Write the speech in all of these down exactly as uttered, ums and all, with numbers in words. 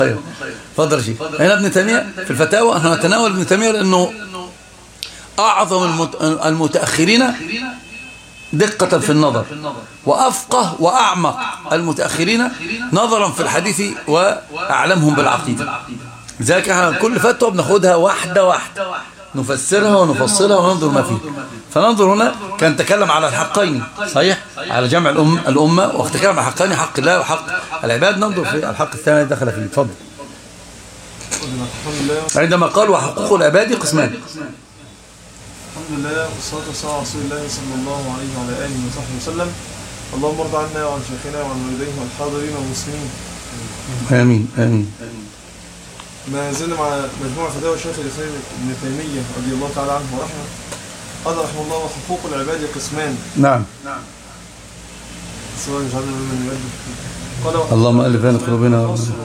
خير. اتفضل يا شيخ. هنا ابن تيمية في الفتاوى احنا نتناول ابن تيمية لأنه أعظم المتأخرين دقة في النظر، وأفقه وأعمق المتأخرين نظرا في الحديث وأعلمهم بالعقيدة. لذلك احنا كل فتوى بناخدها واحدة واحدة، نفسرها ونفصلها وننظر ما فيه. فننظر هنا كان تكلم على الحقين صحيح، على جمع الأم الأمة، وتكلم على الحقين، حق الله وحق العباد. ننظر في الحق الثاني دخل فيه. اتفضل. عندما قال وحقوق العباد قسمان. الحمد لله والصلاة والسلام على رسول الله صلى الله عليه وعلى آله وصحبه وسلم. اللهم ارض عنا وعن شيخنا وعن والديه والحاضرين والمسلمين. آمين آمين. ما زلنا مع مجموعة فتاوى الشيخ الإسلام ابن تيمية رضي الله تعالى عنه ورحمه. قال رحمه الله وحقوق العباد قسمان. نعم. سواء جعلنا ممن يؤدي. قال اللهم ألف بين قلوبنا.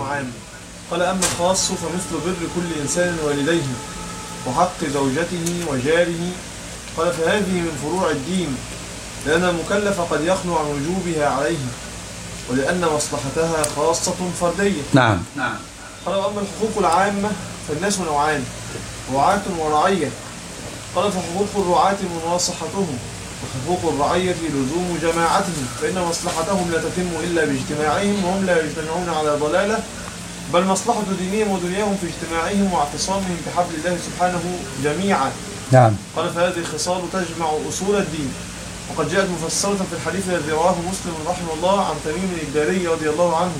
قال أما الخاص فمثل بر كل إنسان والديه وحق زوجته وجاره. قال فهذه من فروع الدين، لأن المكلف قد يخلو عن وجوبها عليه، ولأن مصلحتها خاصة فردية. نعم. قال وأما الحقوق العامة فالناس نوعان، رعاة ورعية. قال فحقوق الرعاة مناصحتهم، وحقوق الرعية لزوم جماعتهم، فإن مصلحتهم لا تتم إلا باجتماعهم، وهم لا يجتمعون على ضلالة، بل مصلحة دينهم ودنياهم في اجتماعهم واعتصامهم بحبل الله سبحانه جميعا. نعم. قال فهذه الخصال تجمع أصول الدين، وقد جاءت مفسرة في الحديث الذي رواه مسلم رحمه الله عن تميم الداري رضي الله عنه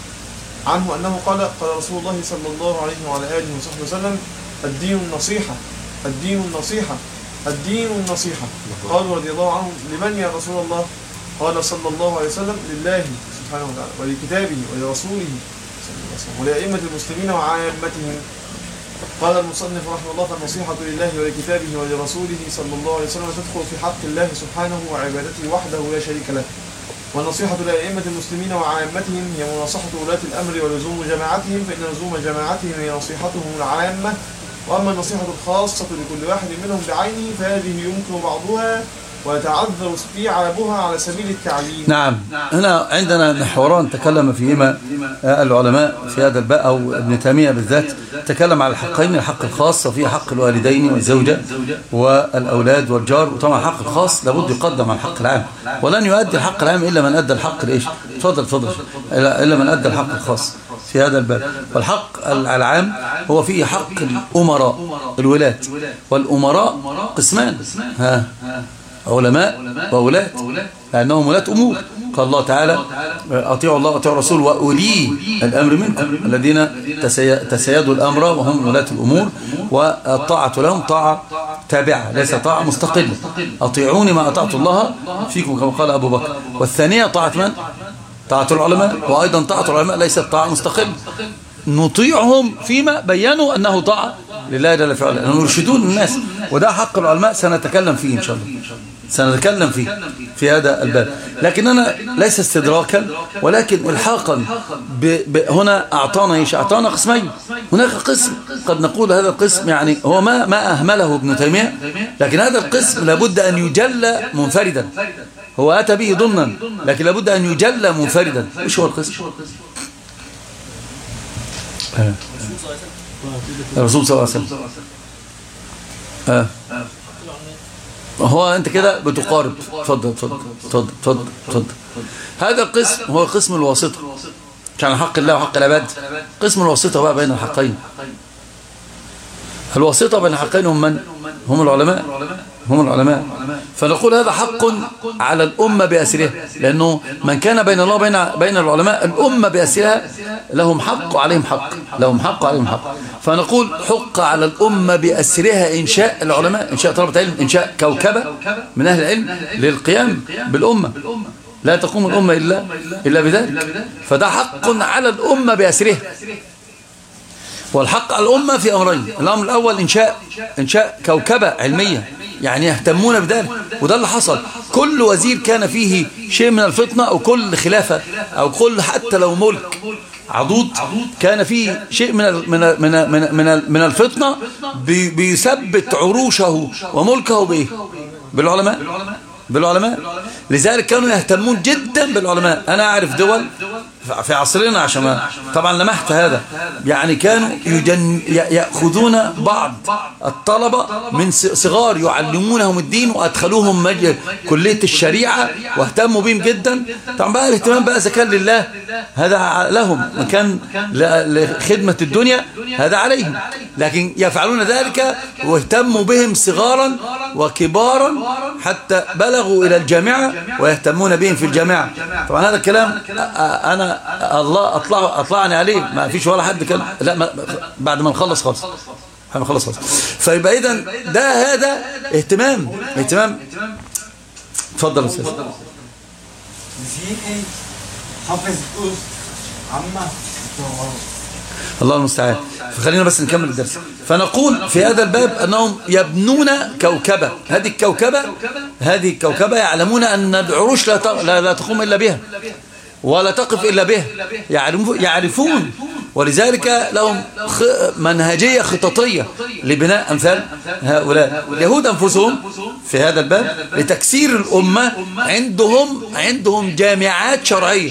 عنه أنه قال قال رسول الله صلى الله عليه وعلى آله وصحبه وسلم الدين النصيحة الدين النصيحة الدين النصيحة. قالوا رضي الله عنه لمن يا رسول الله؟ قال صلى الله عليه وسلم لله سبحانه وتعالى ولكتابه ولرسوله ولأئمة المسلمين وعامتهم. قال المصنف رحمه الله فالنصيحة لله ولكتابه ولرسوله صلى الله عليه وسلم تدخل في حق الله سبحانه وعبادته وحده لا شريك له، والنصيحة لأئمة المسلمين وعامتهم هي مناصحة ولاة الأمر ولزوم جماعتهم، فإن لزوم جماعتهم هي نصيحتهم العامة. وأما النصيحة الخاصة لكل واحد منهم بعينه فهذه يمكن بعضها ويتعذر استيعابها على سبيل التعليم. نعم. هنا عندنا محوران تكلم فيهما العلماء في هذا الباب، أو ابن تيمية بالذات تكلم على الحقين، الحق الخاص وفيه حق الوالدين والزوجة والأولاد والجار، وطبعا الحق الخاص لابد يقدم على الحق العام، ولن يؤدي الحق العام إلا من أدى الحق الإيش؟ تفضل تفضل إلا من أدى الحق الخاص في هذا الباب. والحق العام هو فيه حق الأمراء الولاة، والأمراء قسمان، ها علماء وولاة، لأنهم ولاة أمور. قال الله تعالى أطيعوا الله أطيعوا الرسول وأولي الأمر منكم الذين تسيدوا الأمر وهم ولاة الأمور، والطاعة لهم طاعة تابعة ليس طاعة مستقلة. أطيعوني ما أطعت الله فيكم كما قال أبو بكر. والثانية طاعة من؟ طاعة العلماء، وأيضا طاعة العلماء ليست طاعة مستقلة، نطيعهم فيما بينوا أنه طاعة لله جل في علاه، نرشدون الناس، وده حق العلماء سنتكلم فيه إن شاء الله، سنتكلم فيه في هذا الباب. لكننا ليس استدراكا ولكن الحاقا هنا أعطانا إيش؟ أعطانا قسمين. هناك قسم قد نقول هذا القسم يعني هو ما ما أهمله ابن تيمية، لكن هذا القسم لابد أن يجلى منفردا. هو أتى به ضمنا لكن لابد أن يجلى منفردا. إيش هو القسم؟ الرسول صلى الله عليه وسلم. آه. هو أنت كده بتقارب. تفضل تفضل تفضل تفضل تفضل. هذا القسم هو قسم الواسطة، كان حق الله وحق العباد. قسم الواسطة بقى بين الحقين. الواسطة بين الحقين هم من؟ هم العلماء، هم العلماء. فنقول هذا حق على الأمة بأسرها، لأنه من كان بين الله بين بين العلماء الأمة بأسرها لهم حق وعليهم حق، لهم حق وعليهم حق. فنقول حق على الأمة بأسرها إنشاء العلماء، إنشاء طلبة علم، إنشاء كوكبة من أهل العلم للقيام بالأمة. لا تقوم الأمة إلا إلا بذلك. فده حق على الأمة بأسرها. والحق على الأمة في أمرين. الأمر الأول إنشاء إنشاء كوكبة علمية، يعني يهتمون بذلك، وده اللي حصل. كل وزير كان فيه شيء من الفطنة، أو كل خلافة، أو كل حتى لو ملك عضوض كان فيه شيء من من من من من, من الفطنة بيثبت عروشه وملكه بإيه؟ بالعلماء بالعلماء. لذلك كانوا يهتمون جدا بالعلماء. أنا أعرف دول في عصرنا عشان ما طبعا لمحت هذا، يعني كانوا يجن يأخذون بعض الطلبة من صغار يعلمونهم الدين وأدخلوهم مج... كلية الشريعة واهتموا بهم جدا. طبعا بقى الاهتمام بقى إذا كان لله هذا لهم، مكان لخدمة الدنيا هذا عليهم، لكن يفعلون ذلك واهتموا بهم صغارا وكبارا حتى بلغوا إلى الجامعة ويهتمون بهم في الجامعة. طبعا هذا الكلام أنا الله أطلع أطلعني عليه، ما فيش ولا حد كان لا ما بعد ما نخلص خالص هنخلص خالص. فيبقى إذن ده هذا اهتمام اهتمام. اتفضل يا استاذ. الله المستعان. فخلينا بس نكمل الدرس. فنقول في هذا الباب أنهم يبنون كوكبة، هذه الكوكبة هذه الكوكبة يعلمون أن العروش لا لا, لا تقوم إلا بها ولا تقف إلا بها، يعرفون، ولذلك لهم منهجية خططية لبناء أمثال هؤلاء. اليهود أنفسهم في هذا الباب لتكسير الأمة عندهم عندهم جامعات شرعية،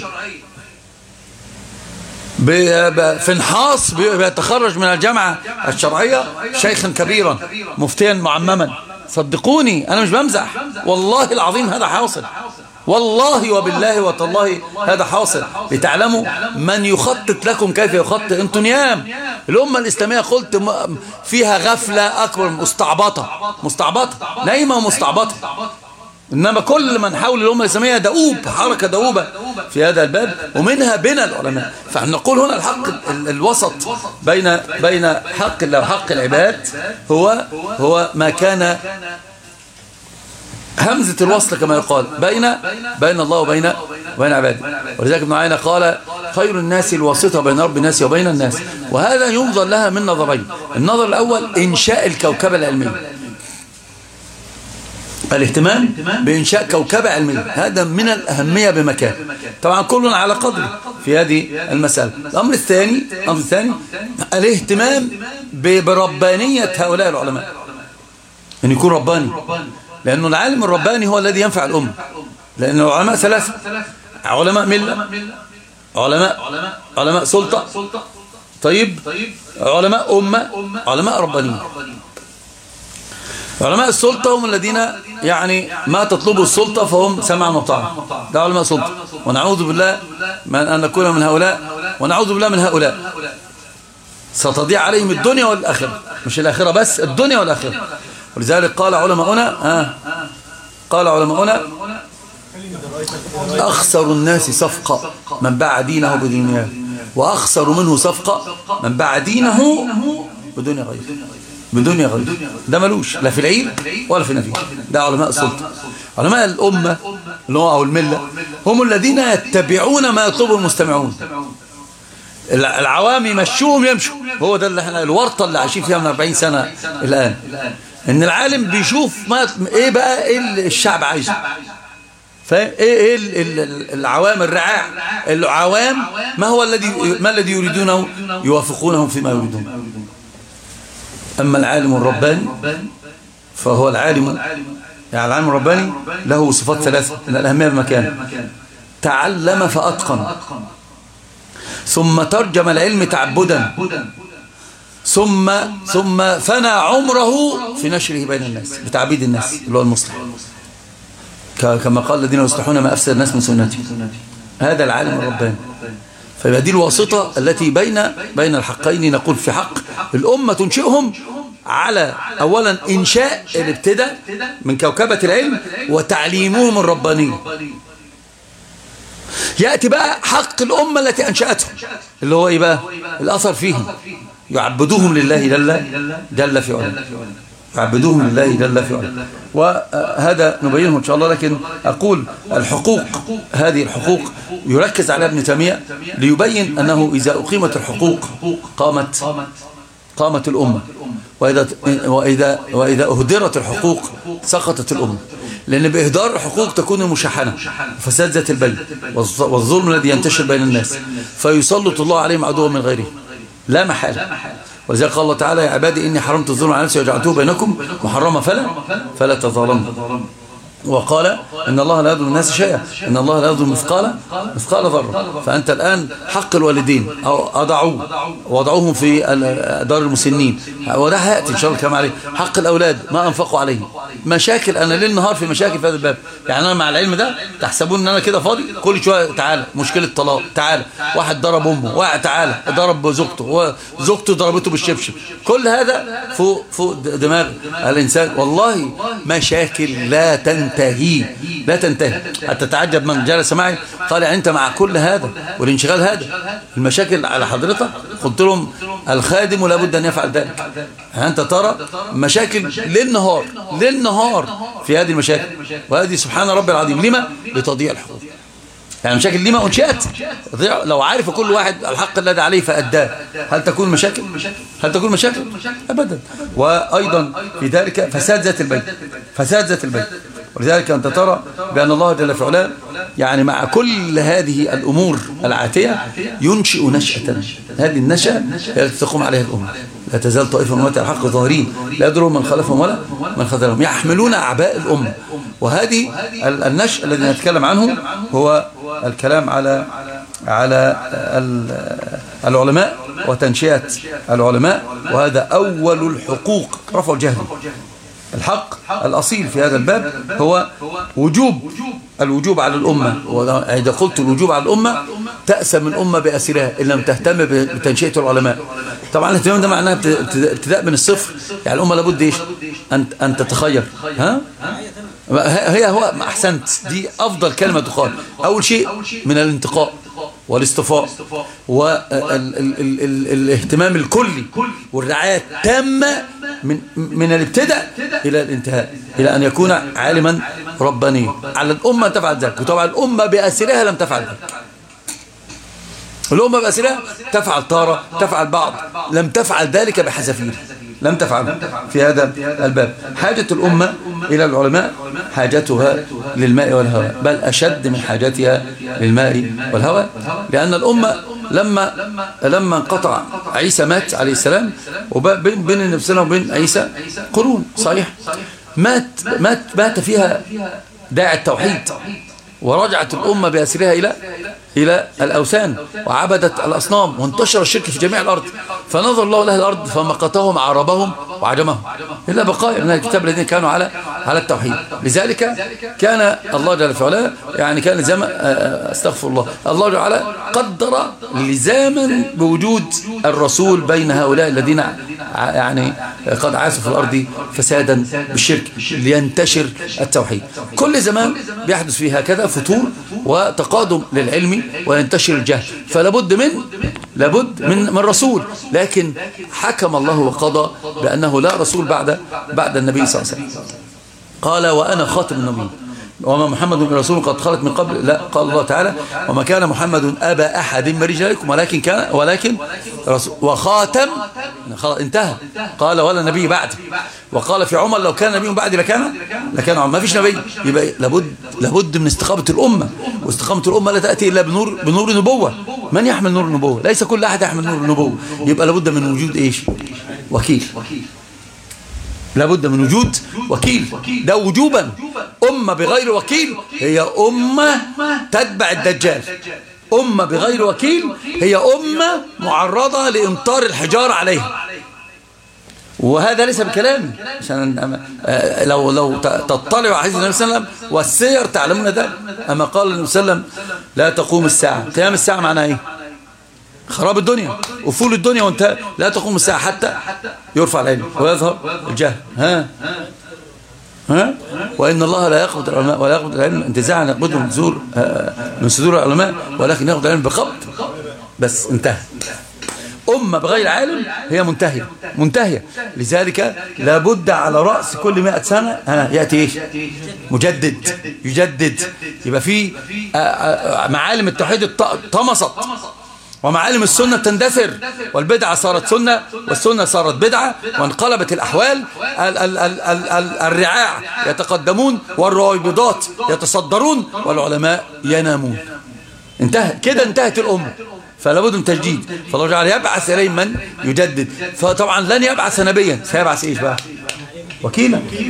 بفنحاص بيتخرج من الجامعة الشرعية شيخا كبيرا مفتيا معمما. صدقوني أنا مش بمزح، والله العظيم هذا حاصل، والله وبالله وتالله هذا حاصل، لتعلموا من يخطط لكم كيف يخطط. انتم نيام. الأمة الإسلامية قلت فيها غفلة أكبر، مستعبطة مستعبطة نايمة ومستعبطة، إنما كل من حول الأمة الإسلامية دؤوب، حركة دؤوبة في هذا الباب، ومنها بنا العلماء. فنقول هنا الحق الوسط بين بين حق الله وحق العباد هو هو ما كان همزة الوصل كما يقال بين بين الله وبين وبين عباده. ولذلك ابن عيينة قال خير الناس الواسطة بين رب الناس وبين الناس، وهذا ينظر لها من نظرين. النظر الأول إنشاء الكوكبة العلمية، الاهتمام بإنشاء كوكبة علمية، هذا من الأهمية بمكان. طبعا كلنا على قدر في هذه المسألة. الأمر الثاني الأمر الثاني الاهتمام بربانية هؤلاء العلماء، أن يكون رباني، لأنه العالم الرباني هو الذي ينفع الأمة. لأن العلماء ثلاثة: علماء ملة، علماء علماء سلطة، طيب علماء أمة، علماء ربانيين. علماء السلطة هم الذين يعني ما تطلبوا السلطة فهم سمعا وطاعة، ده علماء سلطة، ونعوذ بالله من أن نكون من هؤلاء، ونعوذ بالله من هؤلاء. ستضيع عليهم الدنيا والآخرة، مش الآخرة بس، الدنيا والآخرة. ولذلك قال علماؤنا آه قال علماؤنا أخسر الناس صفقة من باع دينه بدنياه، وأخسر منه صفقة من باع دينه بدنيا غيره، بدنيا غيره. ده ملوش لا في العير ولا في النفير. ده علماء السلطة. علماء الأمة اللي هو أو الملة هم الذين يتبعون ما يطلبه المستمعون. العوام يمشوهم يمشوا، هو ده اللي احنا الورطة اللي عايشين فيها من أربعين سنة الآن، ان العالم بيشوف ما ايه بقى ايه الشعب عايزه، فاهم ايه ايه العوام الرعاع العوام ما هو الذي ما الذي يريدونه يوافقونهم فيما يريدون. اما العالم الرباني فهو العالم، يعني العالم الرباني له صفات ثلاثه من الاهميه بمكان: تعلم فاتقن، ثم ترجم العلم تعبدا، ثم ثم فنى عمره في نشره بين الناس بتعبيد الناس اللي هو المصلح، كما قال الذين يصلحون ما أفسد الناس من سنتي. هذا العالم الرباني. فيبقى دي الواسطة التي بين بين الحقين. نقول في حق الأمة تنشئهم على أولا إنشاء الابتداء من كوكبة العلم وتعليمهم الرباني. يأتي بقى حق الأمة التي أنشأتهم اللي هو إيه بقى؟ الأثر فيهم، يعبدوهم لله جل جل في علاه، يعبدوهم لله جل في علاه. وهذا نبينه إن شاء الله. لكن أقول الحقوق، هذه الحقوق يركز على ابن تيمية ليبين أنه إذا أقيمت الحقوق قامت قامت الأمة، وإذا وإذا وإذا أهدرت الحقوق سقطت الأمة. لأن بإهدار الحقوق تكون المشاحنة وفساد ذات البين والظلم الذي ينتشر بين الناس، فيسلط الله عليهم عدوا من غيره لا محالة. ولذلك قال الله تعالى: يا عبادي إني حرمت الظلم على نفسي وجعلته بينكم محرما فلا فلا تظالموا. وقال إن الله لا يظلم الناس شيئا، إن الله لا يظلم مثقال مثقال ذرة. فأنت الآن حق الوالدين أو أضعوه وضعوهم في دار المسنين، وده هيأتي إن شاء الله كما عليه. حق الأولاد ما أنفقوا عليه، مشاكل. أنا ليل نهار في مشاكل في هذا الباب. يعني أنا مع العلم ده تحسبون أن أنا كده فاضي، كل شوية تعالى مشكلة طلاق، تعالى واحد ضرب أمه، واحد تعالى ضرب زوجته وزوجته ضربته بالشبشب. كل هذا فوق فوق دماغ الإنسان. والله مشاكل لا تنتهي لا تنتهي. حتى تعجب من جلس معي قال أنت مع كل هذا والانشغال هذا المشاكل على حضرتك؟ قلت لهم الخادم لابد أن يفعل ذلك. أنت ترى مشاكل للنهار للنهار في هذه المشاكل، وهذه سبحان ربي العظيم. لما؟ لتضييع الحقوق. يعني مشاكل لما أنشأت، لو عارف كل واحد الحق الذي عليه فأداه، هل تكون مشاكل؟ هل تكون مشاكل؟ أبدا. وأيضا في ذلك فساد ذات البيت، فساد ذات البيت. ولذلك أنت ترى بأن الله جل في علاه يعني مع كل هذه الأمور العاتية ينشئ نشأة. هذه النشأة هي التي تقوم عليها الأمة. لا تزال طائفة من أمتي على الحق ظاهرين لا يضرهم من خلفهم ولا من خذلهم، يحملون أعباء الأمة. وهذه النشأ الذي نتكلم عنه هو الكلام على على العلماء وتنشئة العلماء. وهذا أول الحقوق رفع الجهل. الحق الأصيل في هذا الباب هو وجوب الوجوب على الأمة. وإذا قلت الوجوب على الأمة تأسم الأمة بأسرها إن لم تهتم بتنشئة العلماء. طبعا الاهتمام ده معناه ابتداء من الصفر. يعني الأمة لابد إيش أن أن تتخير. ها هي هو أحسنت، دي أفضل كلمة تقال. أول شيء من الانتقاء والاصطفاء والاهتمام الكلي والرعاية التامة من من الابتداء إلى الانتهاء، إلى أن يكون عالما ربانيا. على الأمة تفعل ذلك. وطبعا الأمة بأسرها لم تفعل ذلك. الأمة بأسرها تفعل طارة، تفعل بعض، لم تفعل ذلك بحذافير، لم تفعل في هذا الباب. حاجة الأمة إلى العلماء حاجتها للماء والهواء، بل أشد من حاجتها للماء والهواء. لأن الأمة لما لما انقطع عيسى مات عليه السلام، وبين بين النبي صلى الله عليه وسلم وبين عيسى قرون صحيح، مات مات مات فيها داعي التوحيد، ورجعت الأمة بأسرها إلى إلى الأوثان وعبدت الأصنام، وانتشر الشرك في جميع الأرض. فنظر الله لأهل الأرض فمقتهم عربهم وعجمهم إلا بقايا من الكتاب الذين كانوا على على التوحيد. لذلك كان الله جل وعلا يعني كان لزاما استغفر الله الله جل وعلا قدر لزاما بوجود الرسول بين هؤلاء الذين يعني قد عاشوا في الأرض فسادا بالشرك لينتشر التوحيد. كل زمان بيحدث فيه هكذا فتور وتقادم للعلم وينتشر الجهل، فلابد من لابد من من رسول. لكن حكم الله وقضى بأنه لا رسول بعد بعد النبي صلى الله عليه وسلم. قال وأنا خاتم النبيين وما محمد من رسول قد خلت من قبل. لا، قال الله تعالى وما كان محمد أبا أحد من رجالكم ولكن كان ولكن رسول وخاتم. انتهى. قال ولا نبي بعد. وقال في عمر لو كان نبي بعد لكان لكان عمر. ما فيش نبي. يبقى لابد لابد من استقامة الأمة، واستقامة الأمة لا تأتي إلا بنور بنور النبوة. من يحمل نور النبوة؟ ليس كل أحد يحمل نور النبوة. يبقى لابد من وجود إيش؟ وكيل. لابد من وجود وكيل، ده وجوبا. أمة بغير وكيل هي أمة تتبع الدجال. أمة بغير وكيل هي أمة معرضة لإمطار الحجارة عليها. وهذا ليس بكلامي، عشان لو لو تطلعوا على حديث النبي صلى الله عليه وسلم والسير تعلمون ده. أما قال النبي صلى الله عليه وسلم لا تقوم الساعة. قيام الساعة معناها إيه؟ خراب الدنيا، أفول الدنيا وانتهى. لا تقوم الساعة حتى يرفع العلم ويظهر الجهل. ها ها وإن الله لا يقبض العلماء ولا يقبض العلم انتزاعا يقبضه من صدور من صدور العلماء، ولكن يقبض العلم بقبض بس. انتهى. أمة بغير عالم هي منتهية منتهية. لذلك لابد على رأس كل مئة سنة ها يأتي إيش؟ مجدد يجدد. يبقى في معالم التوحيد طمست ومعالم السنة تندثر، والبدعة صارت سنة والسنة صارت بدعة، وانقلبت الأحوال. ال ال ال ال ال الرعاع يتقدمون والرويبضات يتصدرون والعلماء ينامون. انتهى كده، انتهت الأمة. فلا بد من تجديد. فالله جعل يبعث إليه من يجدد. فطبعا لن يبعث نبيا، سيبعث إيش بقى؟ وكيلا.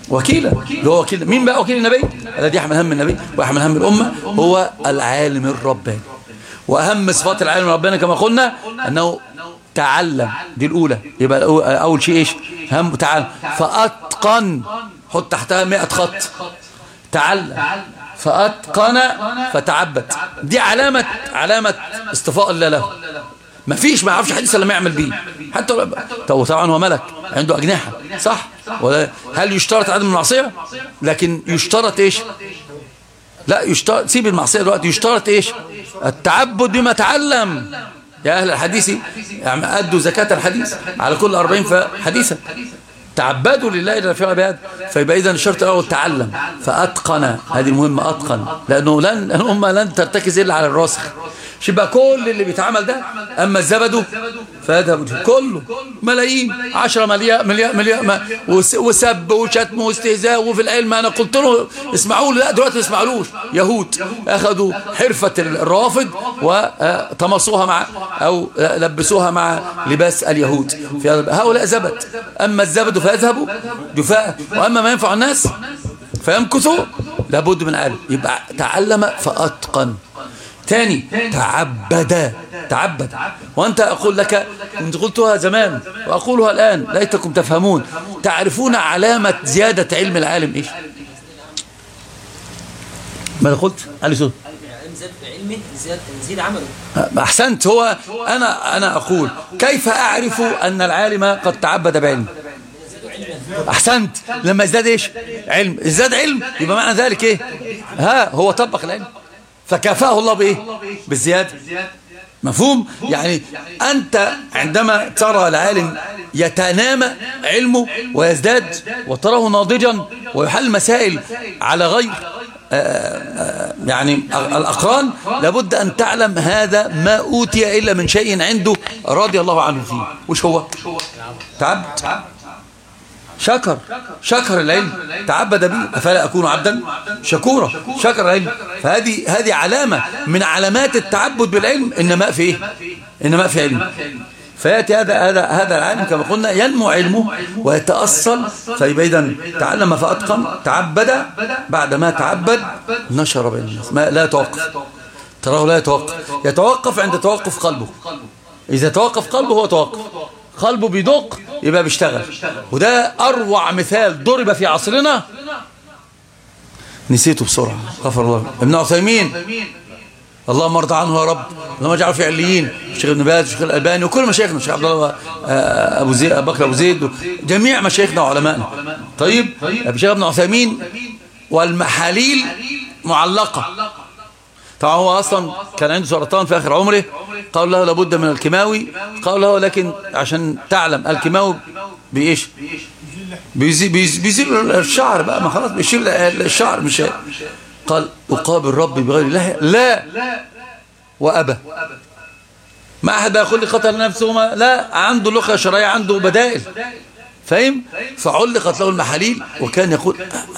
وكيلا، هو وكيل. مين بقى وكيل النبي الذي يحمل هم النبي ويحمل هم الأمة؟ هو العالم الرباني. وأهم صفات العالم الرباني كما قلنا أنه تعلم، دي الأولى. يبقى أول شيء إيش؟ هم تعلم. فأتقن، حط تحتها مئة خط. تعلم فأتقن فتعبد، دي علامة علامة اصطفاء الله له. ما فيش ما يعرفش حديث لما يعمل بيه، حتى طبعا هو ملك عنده أجنحة صح. هل يشترط عدم المعصية؟ لكن يشترط إيش؟ لا يشترط، سيب المعصية دلوقتي، يشترط إيش؟ التعبد بما تعلم. يا أهل الحديث يعني أدوا زكاة الحديث على كل أربعين حديثا، تعبدوا لله إلى في عباد. فيبقى إذن الشرط الأول تعلم فأتقن، هذه المهمة أتقن، لأنه لن الأمة لن ترتكز إلا على الراسخ. شبه كل اللي بيتعمل ده. أما الزبد فيذهب كله ملايين، عشرة مليار مليار مليار وسب وشتم واستهزاء. وفي العلم أنا قلت له اسمعوا له، لا دلوقتي ما اسمعلوش. يهود أخذوا حرفة الرافض وطمسوها مع أو لبسوها مع لباس اليهود. في هؤلاء زبد. أما الزبد فيذهب جفاء، وأما ما ينفع الناس فيمكثوا لابد من علم. يبقى تعلم فأتقن. ثاني تعبد، تعبد. وأنت أقول لك، كنت قلتها زمان وأقولها الآن ليتكم تفهمون. تعرفون علامة زيادة علم العالم إيش؟ ماذا قلت؟ علي صوت. علمه زيد عمله. أحسنت. هو أنا أنا أقول كيف أعرف أن العالم قد تعبد بعلم؟ أحسنت. لما ازداد إيش؟ علم. ازداد علم يبقى معنى ذلك إيه؟ ها هو طبق العلم فكافأه الله بإيه؟ بالزيادة. مفهوم؟ يعني أنت عندما ترى العالم يتنامى علمه ويزداد وتراه ناضجا ويحل مسائل على غير يعني الأقران، لابد أن تعلم هذا ما أوتي إلا من شيء عنده رضي الله عنه فيه. وش هو؟ تعبد، شكر، شكر العلم، تعبد به. أفلا أكون عبدا شكورا، شكر العلم. فهذه هذه علامة من علامات التعبد بالعلم. إنما في إيه؟ إنما في علم. فيأتي هذا هذا هذا العالم كما قلنا ينمو علمه ويتأصل. فيبقى إذن تعلم فأتقن، تعبد، بعدما تعبد نشر بين الناس. ما لا يتوقف، تراه لا يتوقف، يتوقف عند توقف قلبه. إذا توقف قلبه هو توقف، قلبه بيدق يبقى بيشتغل. وده أروع مثال ضرب في عصرنا، نسيته بسرعة غفر الله، ابن عثيمين اللهم ارضى عنه يا رب، اللهم اجعله في عليين. الشيخ ابن باز، الشيخ الألباني، وكل مشايخنا، الشيخ عبد الله ابو زيد، ابو بكر ابو زيد، جميع مشايخنا وعلمائنا. طيب الشيخ ابن عثيمين والمحاليل معلقة. طبعا هو أصلا كان عنده سرطان في آخر عمره، قال له لابد من الكيماوي. قال له لكن عشان تعلم الكيماوي بإيش؟ بيزيل, بيزيل الشعر بقى، ما خلاص بيشيل الشعر. مش قال أقابل ربي بغير الله؟ لا، وأبى. ما أحد يقول لي قتل نفسه، ما لا، عنده لغة شرعية، عنده بدائل، فاهم؟ فعلقت له المحاليل وكان يقول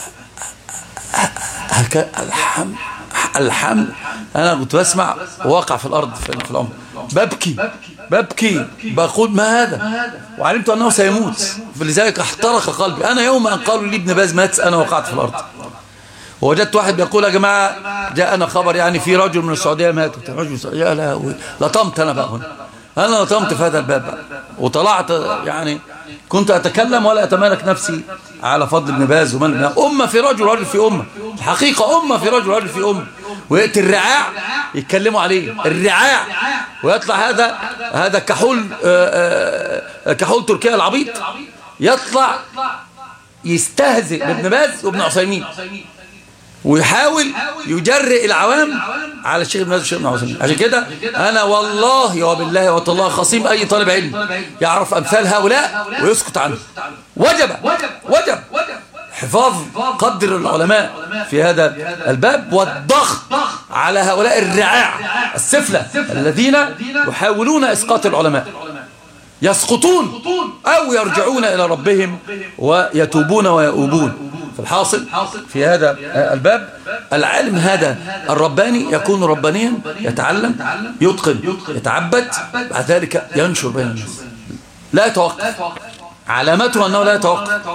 الحمد الحمد. أنا كنت بسمع واقع في الأرض في العمر، ببكي ببكي بقول ما هذا، وعلمت أنه سيموت. فلذلك احترق قلبي. أنا يوم أن قالوا لي ابن باز مات أنا وقعت في الأرض. ووجدت واحد بيقول يا جماعة جاءنا خبر يعني في رجل من السعودية مات. رجل من السعودية، يا لهوي، لطمت أنا بقى هنا، أنا لطمت في هذا الباب بقى. وطلعت يعني كنت أتكلم ولا أتمالك نفسي على فضل ابن باز ومن أمة في رجل، رجل في أمة، الحقيقة أمة في رجل، رجل في أمة. ويأتي الرعاع يتكلموا عليه، الرعاع، ويطلع هذا هذا كحول كحول تركيا العبيط، يطلع يستهزئ بابن باز وابن عثيمين ويحاول يجرئ العوام على الشيخ ابن باز والشيخ ابن عثيمين. عشان كده أنا والله وبالله وتالله خصيم أي طالب علم يعرف أمثال هؤلاء ويسكت عنه. وجب وجب حفاظ قدر العلماء في هذا الباب والضغط على هؤلاء الرعاع السفلة الذين يحاولون إسقاط العلماء، يسقطون أو يرجعون إلى ربهم ويتوبون ويؤوبون. في الحاصل في هذا الباب العلم هذا الرباني يكون ربانيا، يتعلم، يتقن، يتعبد، بعد ذلك ينشر بين الناس، لا يتوقف. علامته أنه لا يتوقف.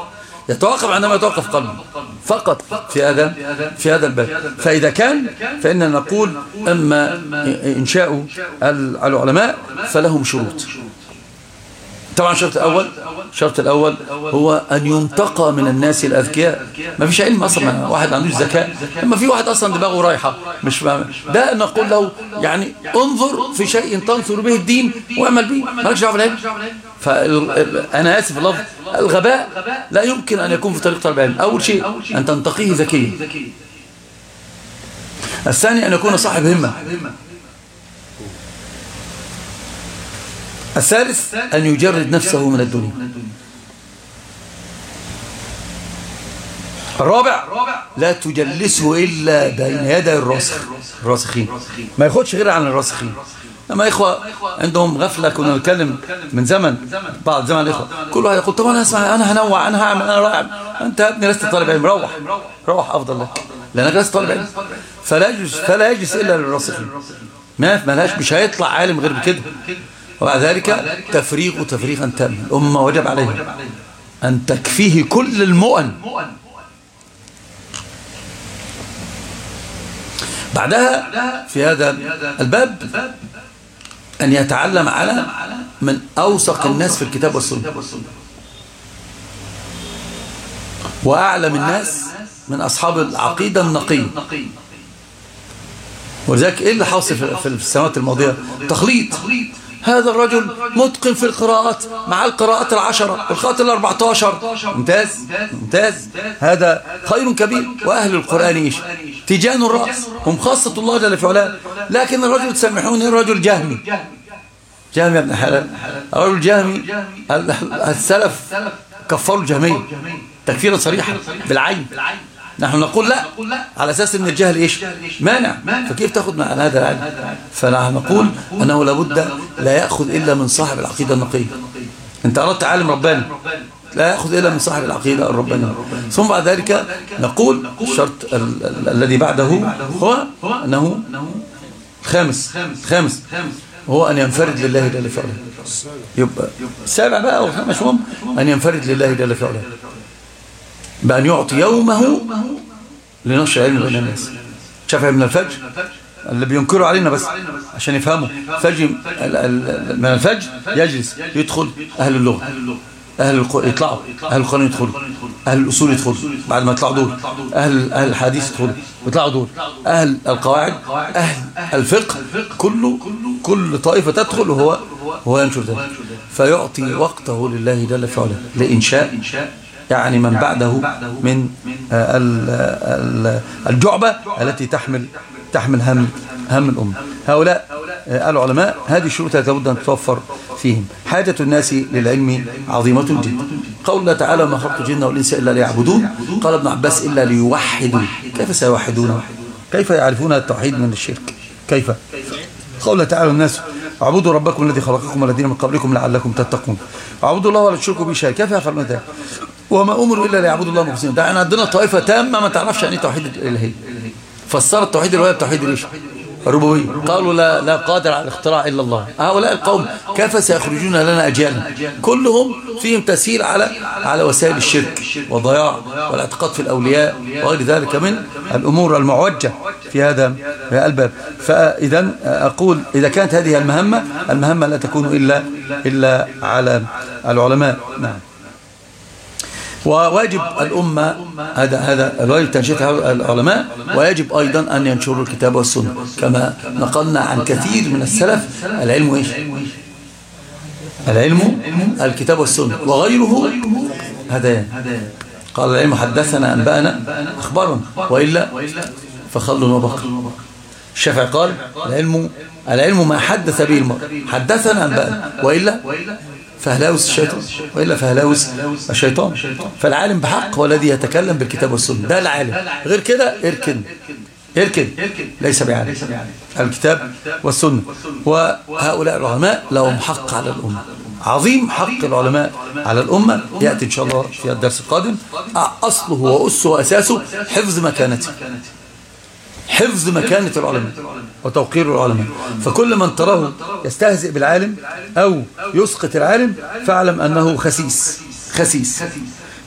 يتوقف عندما يتوقف قلبه فقط في هذا في هذا الباب. فإذا كان فإننا نقول أما إنشاء العلماء فلهم شروط. طبعا الشرط الأول الشرط الأول هو أن ينتقى من الناس الأذكياء. ما فيش علم أصلا، واحد ما عندوش ذكاء، لما في واحد أصلا دماغه رايحة مش ده نقول له يعني انظر في شيء تنصر به الدين واعمل به، مالكش دعوه بالعلم. فأنا آسف اللفظ، الغباء لا يمكن أن يكون في طريق طلب العلم. أول شيء أن تنتقيه ذكيا. الثاني أن يكون صاحب همة. الثالث أن يجرد نفسه من الدنيا. الرابع لا تجلسه إلا بين يدي الراسخ الراسخين، ما ياخدش غير عن الراسخين. لما إخوة عندهم غفلة، كنا نتكلم من زمن بعض زمن الإخوة كل واحد يقول طب أنا أسمع، أنا هنوع، أنا هعمل، أنا راعب. أنت يا ابني لست طالب علم، روح روح أفضل لك لأنك لست طالب علم. فلا يجلس فلا يجلس إلا للراسخين، ما ملاش مش هيطلع عالم غير بكده. وبعد ذلك تفريغ تفريغا تاما. الأمة وجب عليها أن تكفيه كل المؤن. بعدها في هذا الباب أن يتعلم على من أوثق الناس في الكتاب والسنة وأعلم الناس من أصحاب العقيدة النقية. ولذلك إيه اللي حاصل في السنوات الماضية؟ تخليط. هذا الرجل متقن في القراءات مع القراءات العشرة والقراءات الأربعة عشر، ممتاز ممتاز، هذا خير كبير. وأهل القرآن إيش؟ تيجان الرأس، هم خاصة الله جل في علاه. لكن الرجل تسمحوني الرجل جهمي، جهمي يا ابن حلال، الرجل جهمي. السلف كفروا الجهمية تكفيرا صريحا بالعين. نحن نقول لا، على أساس أن الجهل إيش؟ مانع. فكيف تأخذ مع هذا العلم؟ فنحن نقول أنه لابد لا يأخذ إلا من صاحب العقيدة النقية. أنت أردت عالم رباني، لا يأخذ إلا من صاحب العقيدة الربانية. ثم بعد ذلك نقول الشرط الذي بعده هو أنه الخامس الخامس هو أن ينفرد لله جل في علاه. يبقى السابع بقى أو مش مهم، أن ينفرد لله جل في علاه بأن يعطي يومه لنشر علم بين الناس. شافعي من الفجر اللي بينكروا علينا بس عشان يفهموا، فجر من الفجر يجلس يدخل أهل اللغة، أهل يطلعوا، أهل القرآن يدخلوا، أهل الأصول يدخلوا، بعد ما يطلعوا دول أهل أهل الحديث يدخلوا يطلعوا دول، أهل القواعد، أهل الفقه، كله كل طائفة تدخل وهو هو ينشر ذلك. فيعطي وقته لله جل في علاه لإنشاء يعني من بعده من الجعبة التي تحمل تحمل هم هم الأمة. هؤلاء العلماء هذه الشروط التي لابد أن تتوفر فيهم. حاجة الناس للعلم عظيمة جدا. قول الله تعالى ما خلقت الجن والإنس إلا ليعبدون. قال ابن عباس إلا ليوحدوا. كيف سيوحدون؟ كيف يعرفون التوحيد من الشرك؟ كيف؟ قول الله تعالى الناس اعبدوا ربكم الذي خلقكم والذين من قبلكم لعلكم تتقون. اعبدوا الله ولا تشركوا به شيئا. كيف يفعلون ذلك؟ وما امروا الا ليعبدوا الله مخلصين. ده احنا عندنا طائفه تامه ما تعرفش يعني توحيد الالهيه. فسرت توحيد الالوهيه بتوحيد ايش؟ الربوبيه. قالوا لا لا قادر على الاختراع الا الله. هؤلاء القوم كيف سيخرجون لنا اجيالا كلهم فيهم تسهيل على على وسائل الشرك والضياع والاعتقاد في الاولياء وغير ذلك من الامور المعوجه في هذا الباب. فاذا اقول اذا كانت هذه المهمه المهمه لا تكون الا الا على العلماء. نعم. وواجب الأمة هذا هذا الواجب تنشيط العلماء، ويجب أيضا أن ينشروا الكتاب والسنة كما نقلنا عن كثير من السلف. العلم إيش؟ العلم الكتاب والسنة وغيره هذان. قال العلم حدثنا أنبأنا أخبارنا وإلا فخل وبقر. الشافعي قال العلم العلم ما حدث به المرء حدثنا أنبأنا وإلا فهلاوس الشيطان وإلا فهلاوس الشيطان. فالعالم بحق هو الذي يتكلم بالكتاب والسنة، ده العالم. غير كده اركن اركن ليس بعالم. الكتاب والسنة. وهؤلاء العلماء لهم حق على الأمة عظيم. حق العلماء على الأمة يأتي إن شاء الله في الدرس القادم. أصله وأسه وأساسه حفظ مكانته، حفظ مكانة العلماء وتوقير العلماء. فكل من تراه يستهزئ بالعالم أو يسقط العالم فاعلم أنه خسيس خسيس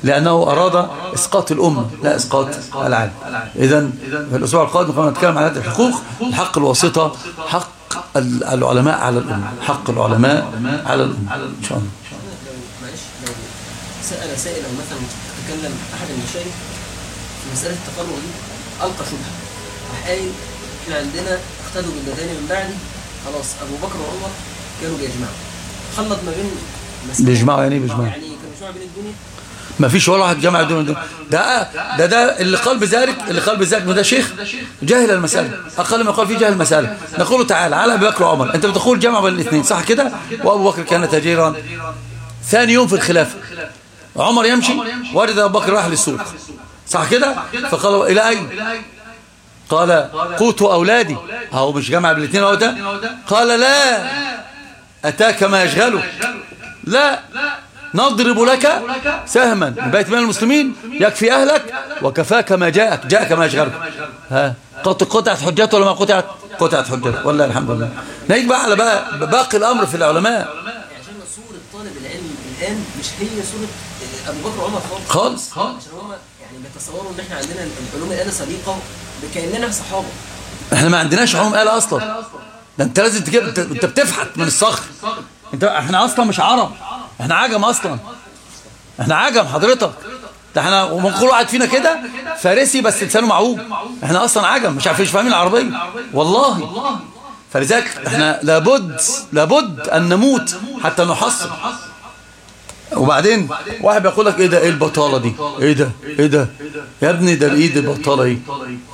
لأنه أراد إسقاط الأمة لا إسقاط العالم. إذن في الأسبوع القادم كنا نتكلم عن هذه الحقوق، حق الواسطة، حق العلماء على الأمة، حق العلماء على الأمة إن شاء الله. معلش لو سأل سائل أو مثلا تكلم أحد المشايخ في مسألة التفرغ دي ألقى شبهة، راح قايل إحنا عندنا اقتدوا باللذين من بعدي، خلاص أبو بكر وعمر كانوا بيجمعوا، خلط ما بين بيجمعوا يعني بيجمعوا يعني كانوا بيجمعوا بين الدنيا. ما فيش ولا واحد جمع دون دون ده ده ده اللي قال بذلك اللي قال بذلك ده شيخ جاهل المسألة، أقل ما قال فيه جاهل المسألة. نقول تعالى على أبي بكر وعمر، أنت بتقول جمع بين الاثنين صح كده؟ وأبو بكر كان تاجرا، ثاني يوم في الخلافة عمر يمشي وارد أبو بكر راح للسوق صح كده؟ فقالوا إلى أين؟ قال قوت أولادي، أهو مش جمع بين الاثنين. ده قال لا أتاك ما يشغله، لا نضرب لك سهما من بيت مال المسلمين يكفي أهلك وكفاك ما جاءك، جاءك ما يشغلك. ها قطعت حجته ولا ما قطعت؟ قطعت حجته والله الحمد لله. نيجي بقى على بقى باقي الأمر في العلماء. عشان صورة طالب العلم الآن مش هي صورة أبو بكر وعمر خالص خالص عشان هم يعني بيتصوروا إن إحنا عندنا العلوم الآلة سليقة بكأننا صحابة. إحنا ما عندناش علوم آلة أصلا، ده أنت لازم تجيب، أنت بتفحت من الصخر. أنت إحنا أصلا مش عرب، احنا عجم اصلا، احنا عجم حضرتك. ده احنا ومن كل واحد فينا كده فارسي بس لسانه معوج، احنا اصلا عجم مش عارفين مش فاهمين العربيه والله. فلذلك احنا لابد لابد ان نموت حتى نحصل. وبعدين واحد بيقول لك ايه ده، ايه البطاله دي، ايه ده ايه ده يا ابني، ده بايد البطاله ايه.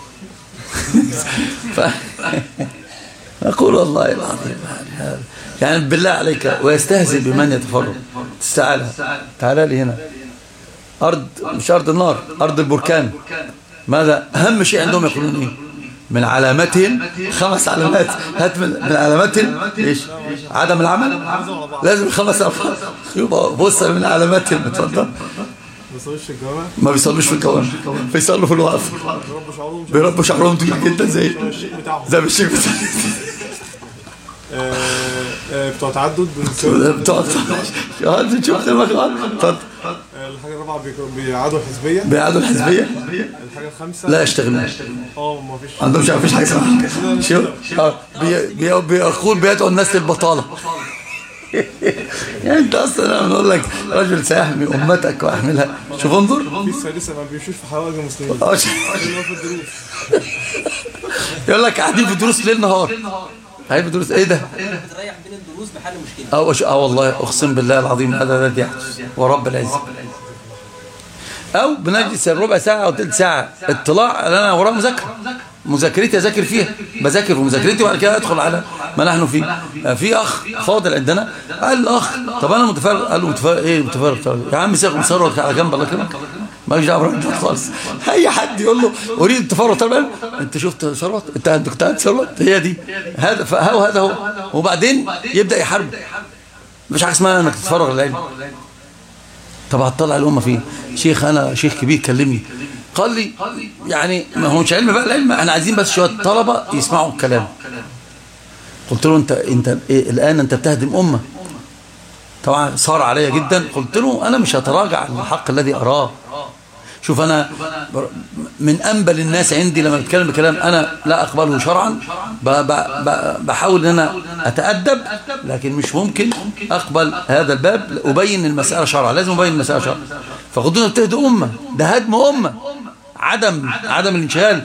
ف... اقول والله العظيم يعني بالله عليك ويستهزئ بمن يتفرغ. تعالى تعالى لي هنا، أرض مش أرض النار، أرض البركان. ماذا أهم شيء عندهم يقولون إيه؟ من علاماتهم خمس علامات. هات من, من علاماتهم إيش؟ عدم العمل، لازم خمس ألفاظ. يبقى بص من علاماتهم. اتفضل. ما بيصلوش في الجوامع، بيصلوا في الوقف، بيربوا شعرهم طويل جدا زي زي الشيخ بتاعهم. بتوع تعدد بتوع تعدد. شفت المقال؟ اتفضل. الحاجه الرابعه بيعادوا الحزبيه، بيعادوا الحزبيه. الحاجه الخامسه لا يشتغلون، اه ما فيش عندهمش مفيش حاجه اسمها شوف اه بيقول بيدعوا الناس للبطاله. يعني انت اصلا انا بقول لك رجل سيحمي امتك واحملها. شوف انظر في السادسه ما بيمشوش في حوائج المسلمين، يقول لك قاعدين في دروس ليل نهار. هاي بدروس ايه ده؟ بتريح بين الدروس بحل مشكله. اه والله اقسم بالله العظيم هذا الذي يحدث ورب العزه. او بنجلس ربع ساعه او ثلث ساعه اطلاع، انا وراء مذاكره، مذاكرتي اذاكر فيها، بذاكر في مذاكرتي وبعد كده ادخل على ما نحن فيه. في اخ فاضل عندنا قال الاخ طب انا متفرغ، قال له متفرغ ايه متفرغ يا عم سيبك مصرف على جنب الله كده ما يجي دعوه خالص. اي حد يقول له اريد التفرغ طبعا انت شفت ثروت، انت عندك بتاعت ثروت هي دي، هذا فهو هذا هو. وبعدين يبدا يحارب، مش حاجه اسمها انك تتفرغ للعلم. طب هتطلع الامه فيه. شيخ انا شيخ كبير كلمني قال لي يعني ما هو مش علم بقى، العلم احنا عايزين بس شويه طلبه يسمعوا الكلام. قلت له انت انت إيه الان انت بتهدم امه. طبعا صار عليا جدا. قلت له انا مش هتراجع عن الحق الذي اراه. شوف انا من انبل الناس عندي لما بتكلم بكلام انا لا اقبله شرعا بحاول ان انا اتادب، لكن مش ممكن اقبل هذا الباب. ابين المساله شرعا، لازم ابين المساله شرعا. فقلنا بتهدم امه، ده هدم امه. عدم عدم الانشغال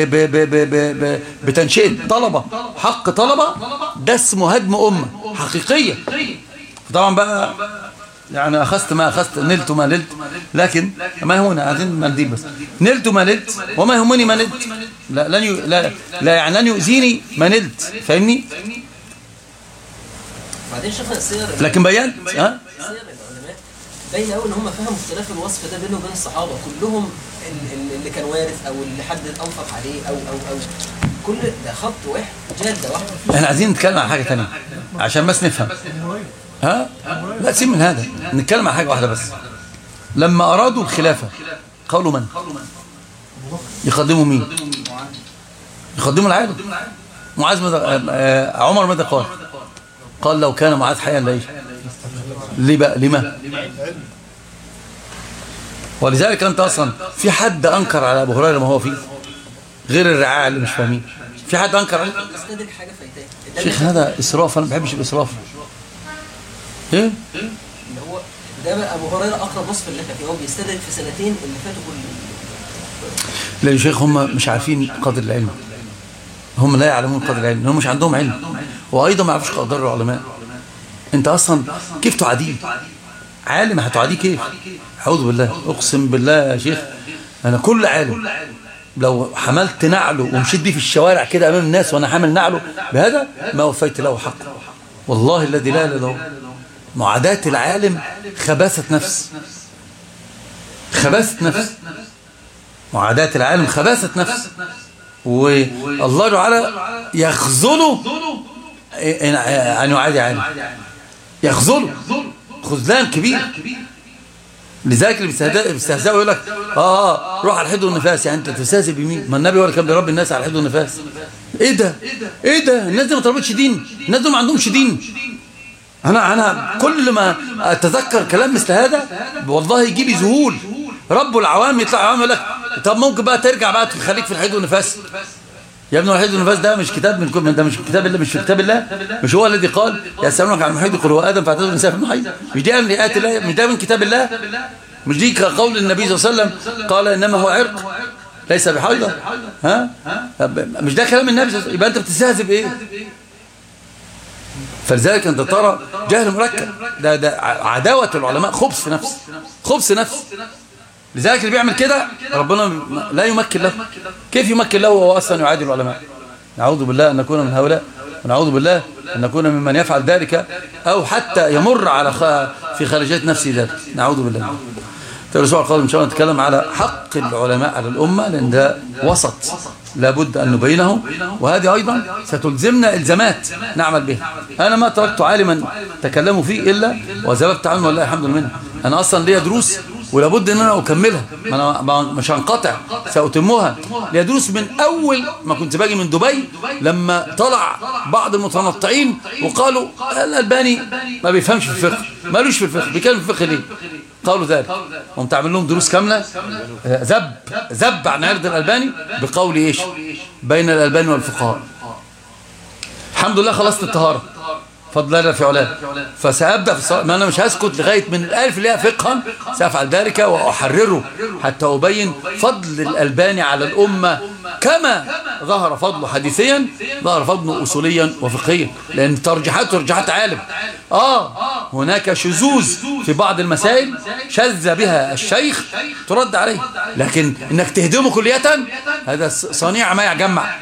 بتنشئه طلبه، حق طلبه، ده اسمه هدم امه حقيقيه. طبعا بقى يعني أخذت ما أخذت، نلت ما نلت، لكن ما يهمنا، عايزين منديل بس. نلت ما نلت وما يهمني ما نلت، لا لن ي... لا لا يعني لن يؤذيني ما نلت، فاهمني؟ بعدين شفنا السير، لكن بينت ها؟ سير العلماء باين قوي ان هم فهموا اختلاف الوصف ده بينه وبين الصحابه كلهم، اللي كان وارث او اللي حد انفق عليه او او او كل ده خط واحد، جاده واحده. احنا عايزين نتكلم عن حاجه ثانيه عشان بس نفهم. ها؟ لا سيب من هذا، نتكلم عن حاجة واحدة بس. لما أرادوا الخلافة قالوا من؟ يقدموا مين؟ يقدموا العالم. معاذ ماذا؟ آه عمر ماذا قال؟ قال لو كان معاذ حيا ليش؟ ليه بقى؟ لما؟ ولذلك انت اصلا في حد انكر على ابو هريره ما هو فيه غير الرعاع اللي مش فاهمين؟ في حد انكر عليه؟ استدرك حاجه فايتاه شيخ هذا اسراف، انا ما بحبش الاسراف. ايه اللي هو ده بقى ابو هريره اقرب وصف اللي احنا فيه، هو بيستدرك في سنتين اللي فاتوا كل. لا يا شيخ هم مش عارفين قدر العلم، هم لا يعلمون قدر العلم، هم مش عندهم علم، وايضا ما يعرفوش قدر العلماء. انت اصلا كيف تعاديه؟ عالم هتعاديه كيف؟ اعوذ بالله، اقسم بالله يا شيخ انا كل عالم لو حملت نعله ومشيت بيه في الشوارع كده امام الناس وانا حامل نعله بهذا ما وفيت له حقه، والله الذي لا اله الا هو. معاداة العالم خباثة نفس، خباثة نفس، معاداة العالم خباثة نفس. والله تعالى يخذله أن يعادي عالم، يخذله خذلان كبير. لذلك اللي بيستهزئوا يقول لك اه اه روح على الحيض والنفاس، يعني انت تستهزئ بمين؟ ما النبي هو اللي كان بيربي الناس على الحيض والنفاس. ايه ده؟ ايه ده؟ الناس دي ما طلبتش دين، الناس دي ما عندهمش دين. انا انا كل ما اتذكر كلام مثل هذا والله يجي لي ذهول. رب العوام يطلع عوام يقول لك طب ممكن بقى ترجع بقى تخليك في الحيض والنفاس. يا ابني الحيض والنفاس ده مش كتاب من ده مش كتاب الله، مش في كتاب الله، مش هو الذي قال يسألونك عن المحيض قل هو آدم فاعتزلوا النساء في المحيض؟ مش دي من آيات الله؟ مش ده من كتاب الله؟ مش دي كقول النبي صلى الله عليه وسلم قال انما هو عرق ليس بحيضة؟ ها؟ مش ده كلام النبي صلى الله عليه وسلم؟ يبقى انت بتستهزئ بايه؟ فلذلك انت ترى جهل مركب، ده ده عداوة العلماء، خبث نفس، خبث نفس. لذلك اللي بيعمل كده ربنا لا يمكن له. كيف يمكن له وهو اصلا يعادي العلماء؟ نعوذ بالله ان نكون من هؤلاء، ونعوذ بالله ان نكون ممن يفعل ذلك او حتى يمر على خ... في خارجية نفسه ذلك، نعوذ بالله. الأسبوع القادم إن شاء الله نتكلم على حق العلماء على الأمة، لأن ده وسط لابد أن نبينه، وهذه أيضا ستلزمنا إلزامات نعمل بها. أنا ما تركت عالما تكلموا فيه إلا وزببت عنه والله الحمد لله. أنا أصلا ليا دروس ولابد أن أنا أكملها، ما أنا مش هنقطع، سأتمها. ليا دروس من أول ما كنت باجي من دبي، لما طلع بعض المتنطعين وقالوا الألباني ما بيفهمش في الفقه، مالوش في الفقه، بيتكلم في الفقه ليه؟ قالوا ذلك، قمت اعمل لهم دروس كامله ذب ذب عن عرض الألباني بقول ايش؟ بين الألباني والفقهاء. الحمد لله خلصت الطهاره فضل الله في علاه، فسأبدأ في الصلاة. ما أنا مش هسكت لغاية من الألف اللي هي فقها، سأفعل ذلك وأحرره حتى أبين فضل الألباني على الأمة كما ظهر فضله حديثيا ظهر فضله أصوليا وفقهيا، لأن ترجيحات ترجيحات عالم. آه هناك شذوذ في بعض المسائل شذ بها الشيخ ترد عليه، لكن إنك تهدمه كلية هذا صنيع ما يجمع،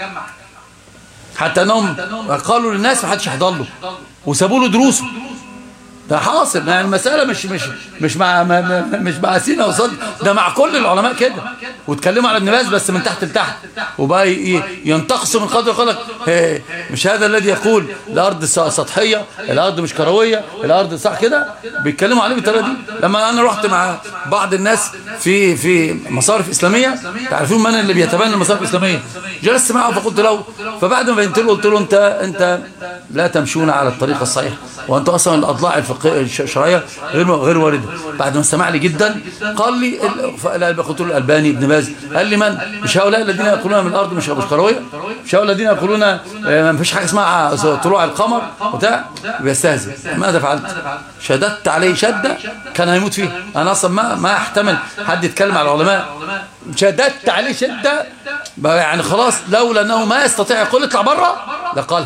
حتى انهم قالوا للناس ما حدش يحضر له وسابوا له دروسه. ده حاصل، يعني المساله مش مش مش مع مش مع سينا وصد، ده مع كل العلماء كده. واتكلموا على ابن باز بس من تحت لتحت، وبقى ينتقصوا من قدر يقول لك مش هذا الذي يقول الارض سطحيه، الارض مش كرويه، الارض صح كده، بيتكلموا عليه بالطريقه دي. لما انا رحت مع بعض الناس في في مصارف اسلاميه، تعرفون من اللي بيتبنى المصارف الاسلاميه، جلست معه فقلت له، فبعد ما بينت له قلت له انت انت لا تمشون على الطريقه الصحيحه، وانت اصلا الاضلاع الشرعيه غير غير وارده. بعد ما استمع لي جدا قال لي، قلت له الالباني ابن باز، قال لي من؟ مش هؤلاء الذين يقولون من الارض مش مش كرويه، مش هؤلاء الذين يقولون ما فيش حاجه اسمها طلوع القمر وبتاع، بيستهزئ. ماذا فعلت؟ شددت عليه شده كان هيموت فيها. انا اصلا ما ما احتمل حد يتكلم على العلماء، شددت عليه شده يعني خلاص، لولا انه ما يستطيع يقول اطلع بره لقال.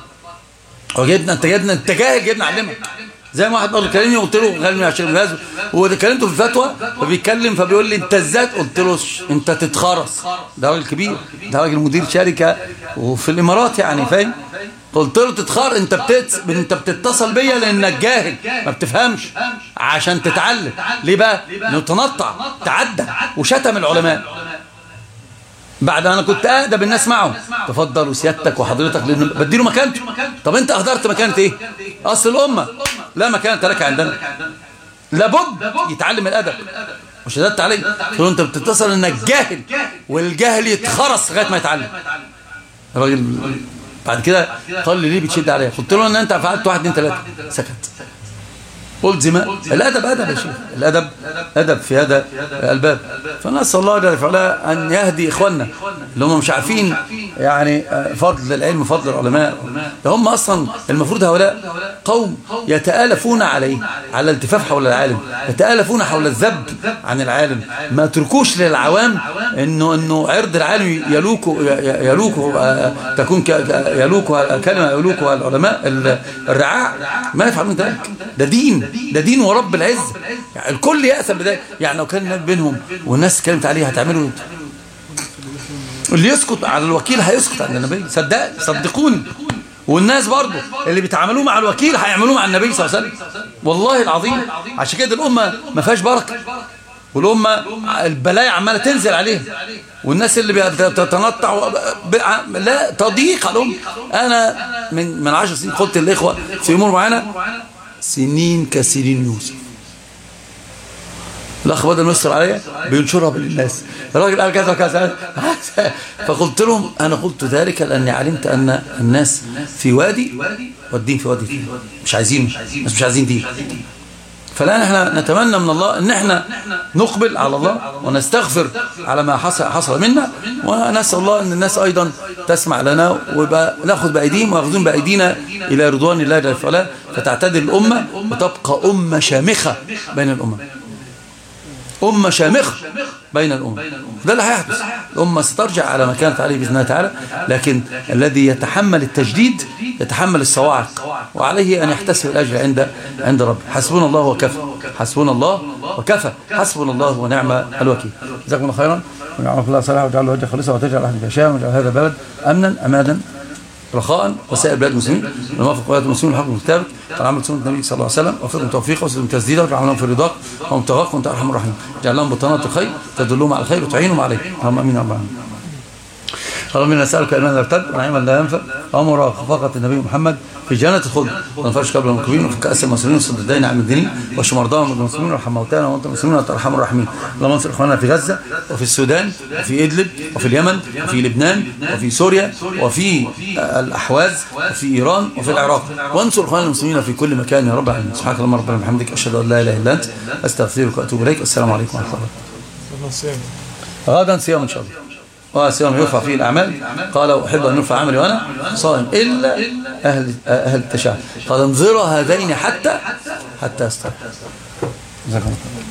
وجبنا انت جبنا انت جاهل، جبنا علمك. زي ما واحد قال كلمني قلت له غلمي عشان الناس، وكلمته في الفتوى فبيتكلم فبيقول لي انت ازاي؟ قلت له انت تتخرس، ده راجل كبير، ده راجل مدير شركه وفي الامارات يعني فاهم. قلت له تتخر، انت بتت... انت بتتصل بيا لانك جاهل ما بتفهمش، عشان تتعلم. ليه بقى؟ انه تنطع تعدى وشتم العلماء بعد انا كنت اهدى بالناس معه. تفضل وسيادتك وحضرتك، لان بديله مكانته. طب انت اهدرت مكانه ايه؟ اصل الامه لا مكانه لك عندنا، لابد يتعلم الادب. وشددت عليه قلت له انت بتتصل انك جاهل، والجاهل يتخرس لغايه ما يتعلم. الراجل بعد كده قال لي ليه بتشد عليا؟ قلت له ان انت فعلت واحد اتنين ثلاثه، سكت. ألزم الأدب. أدب يا شيخ، الأدب أدب في هذا الباب. فنسأل الله جل وعلا أن يهدي إخواننا اللي هم مش عارفين يعني فضل العلم وفضل العلماء. هم أصلا المفروض هؤلاء قوم يتآلفون عليه، على الالتفاف حول العالم، يتآلفون حول الذب عن العالم. ما تركوش للعوام إنه إنه عرض العالم يلوك يلوك تكون يلوك كلمة يلوكها العلماء الرعاع. ما يفعلون ذلك. ده دين، ده دين ورب العز. يعني الكل يأثم بذلك. يعني لو كان النبي بينهم والناس اتكلمت عليه هتعملوا، اللي يسكت على الوكيل هيسكت عند النبي. صدق صدقوني. والناس برضه اللي بيتعاملوه مع الوكيل هيعملوه مع النبي صلى الله عليه وسلم. والله العظيم. عشان كده الأمة ما فيهاش بركة، والأمة البلايا عمالة تنزل عليها، والناس اللي بتتنطع لا تضيق عليهم. أنا من من عشر سنين قلت للإخوة في أمور معينة سنين كسنين يوسف. الأخ بدل ما يستر عليا بينشرها بالناس، الراجل قال كذا وكذا. فقلت لهم أنا قلت ذلك لأني علمت أن الناس في وادي والدين في وادي فيه. مش عايزين مش, مش عايزين دين. فالآن احنا نتمنى من الله ان احنا نقبل على الله ونستغفر على ما حصل حصل منا، ونسأل الله ان الناس ايضا تسمع لنا ويبقى ناخذ بايديهم وياخذون بايدينا الى رضوان الله جل وعلا، فتعتدل الامه وتبقى امه شامخه بين الامم. أمة شامخة بين الأمم. ده اللي هيحدث. الأمة سترجع على ما كانت عليه بإذن الله تعالى، لكن الذي يتحمل التجديد يتحمل الصواعق، وعليه أن يحتسب الأجر عند عند ربه. حسبنا الله وكفى، حسبنا الله وكفى، حسبنا الله ونعم الوكيل. جزاكم الله خيرا، ونعم الله صالحا، وجعل له وجه خالصا، وتجعل أهل الشام، وجعل هذا البلد أمنا أمانا رخاء، وسائر بلاد المسلمين، ونوافق بلاد المسلمين الحق من كتابك، وعمل سنة النبي صلى الله عليه وسلم، وفقهم توفيقا وسدهم تسديدا، وجعلهم في رضاك ومبتغاك وانت ارحم الراحمين. جعل لهم بطانات الخير تدلهم على الخير وتعينهم عليه. اللهم امين يا رب العالمين. اللهم انا نسالك ايمان لا يرتد ونعيما لا ينفع، وامر فقط النبي محمد في جنة الخلد، ونفرش قبل المكروبين، وفك أسر المسلمين، وصد الدين عن الدين، واشف مرضاهم المسلمين، وارحم موتانا وانت المسلمين وانت ارحم الراحمين. اللهم انصر اخواننا في غزة وفي السودان وفي ادلب وفي اليمن وفي لبنان وفي سوريا وفي الاحواز وفي ايران وفي العراق، وانصر اخواننا المسلمين في كل مكان يا رب العالمين. سبحانك اللهم ربنا وبحمدك، اشهد ان لا اله الا انت، استغفرك واتوب اليك. السلام عليكم ورحمه الله. غدا صيام ان شاء الله، وصيام يرفع فيه الأعمال. قال أحب أن يرفع عملي وأنا صائم إلا أهل أهل التشهد. قال انظروا هذين حتى حتى يستطيع.